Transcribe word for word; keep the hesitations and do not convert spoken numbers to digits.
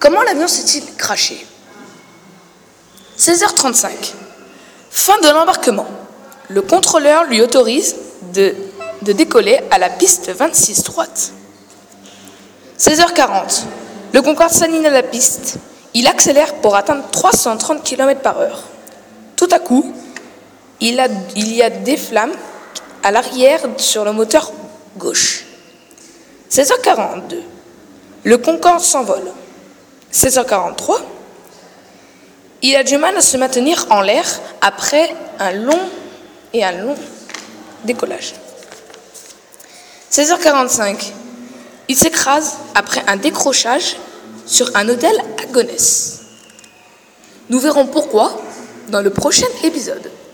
Comment l'avion s'est-il crashé? seize heures trente-cinq. Fin de l'embarquement. Le contrôleur lui autorise de, de décoller à la piste vingt-six droite. seize heures quarante. Le Concorde s'aligne à la piste. Il accélère pour atteindre trois cent trente kilomètres par heure. Tout à coup, il, a, il y a des flammes à l'arrière sur le moteur gauche. seize heures quarante-deux. Le Concorde s'envole. seize heures quarante-trois. Il a du mal à se maintenir en l'air après un long et un long décollage. seize heures quarante-cinq. Il s'écrase après un décrochage sur un hôtel à Gonesse. Nous verrons pourquoi dans le prochain épisode.